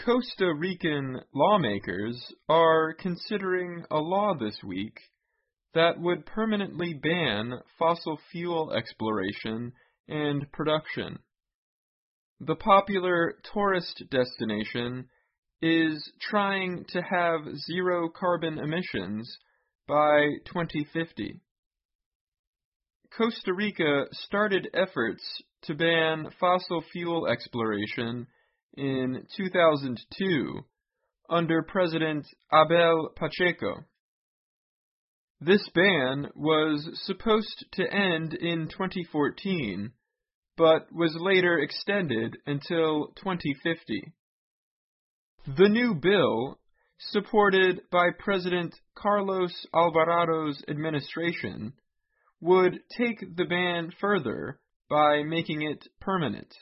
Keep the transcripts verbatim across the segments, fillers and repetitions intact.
Costa Rican lawmakers are considering a law this week that would permanently ban fossil fuel exploration and production. The popular tourist destination is trying to have zero carbon emissions by twenty fifty. Costa Rica started efforts to ban fossil fuel exploration in two thousand two under President Abel Pacheco. This ban was supposed to end in twenty fourteen, but was later extended until twenty fifty. The new bill, supported by President Carlos Alvarado's administration, would take the ban further by making it permanent.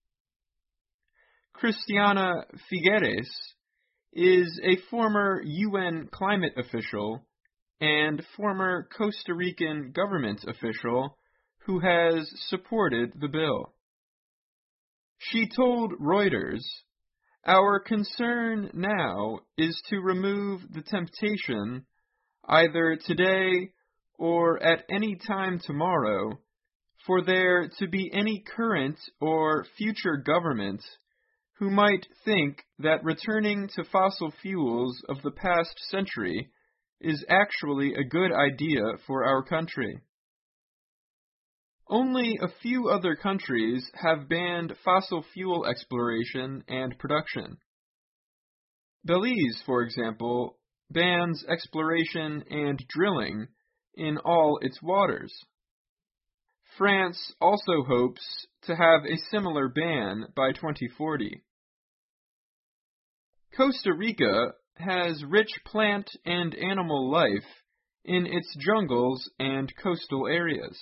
Cristiana Figueres is a former U N climate official and former Costa Rican government official who has supported the bill. She told Reuters, "Our concern now is to remove the temptation, either today or at any time tomorrow, for there to be any current or future government who might think that returning to fossil fuels of the past century is actually a good idea for our country." Only a few other countries have banned fossil fuel exploration and production. Belize, for example, bans exploration and drilling in all its waters. France also hopes to have a similar ban by twenty forty. Costa Rica has rich plant and animal life in its jungles and coastal areas.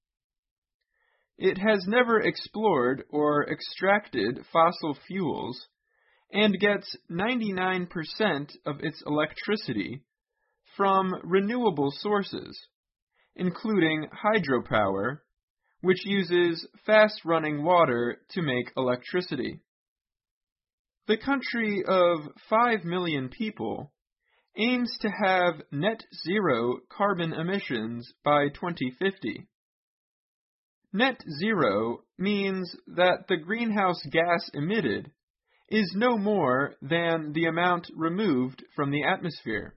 It has never explored or extracted fossil fuels and gets ninety-nine percent of its electricity from renewable sources, including hydropower, which uses fast-running water to make electricity. The country of five million people aims to have net zero carbon emissions by twenty fifty. Net zero means that the greenhouse gas emitted is no more than the amount removed from the atmosphere.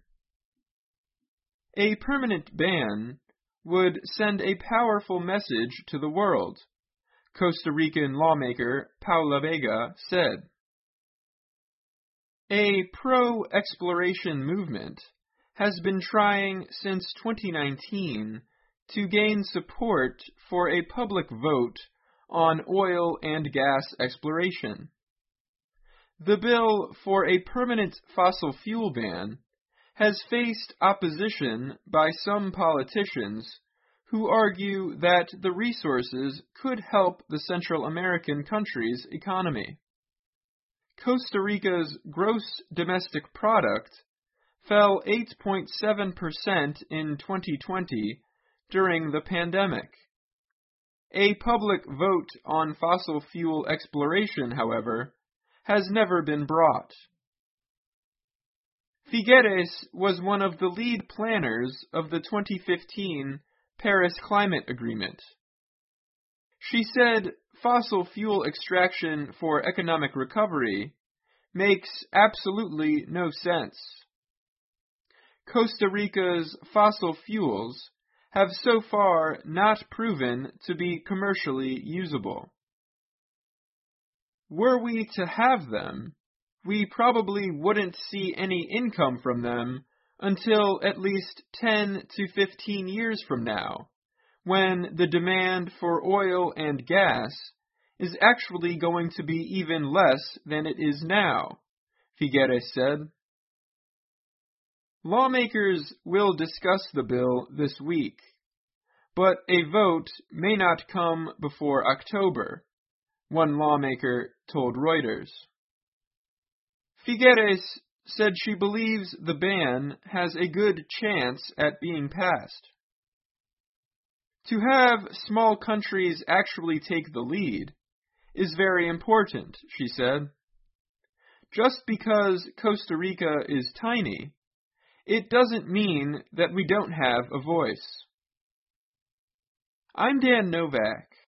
A permanent ban would send a powerful message to the world, Costa Rican lawmaker Paula Vega said. A pro-exploration movement has been trying since twenty nineteen to gain support for a public vote on oil and gas exploration. The bill for a permanent fossil fuel ban has faced opposition by some politicians who argue that the resources could help the Central American country's economy. Costa Rica's gross domestic product fell eight point seven percent in twenty twenty during the pandemic. A public vote on fossil fuel exploration, however, has never been brought. Figueres was one of the lead planners of the twenty fifteen Paris Climate Agreement. She said fossil fuel extraction for economic recovery makes absolutely no sense. Costa Rica's fossil fuels have so far not proven to be commercially usable. Were we to have them, we probably wouldn't see any income from them until at least ten to fifteen years from now, when the demand for oil and gas is actually going to be even less than it is now, Figueres said. Lawmakers will discuss the bill this week, but a vote may not come before October, one lawmaker told Reuters. Figueres said she believes the ban has a good chance at being passed. To have small countries actually take the lead is very important, she said. Just because Costa Rica is tiny, it doesn't mean that we don't have a voice. I'm Dan Novak,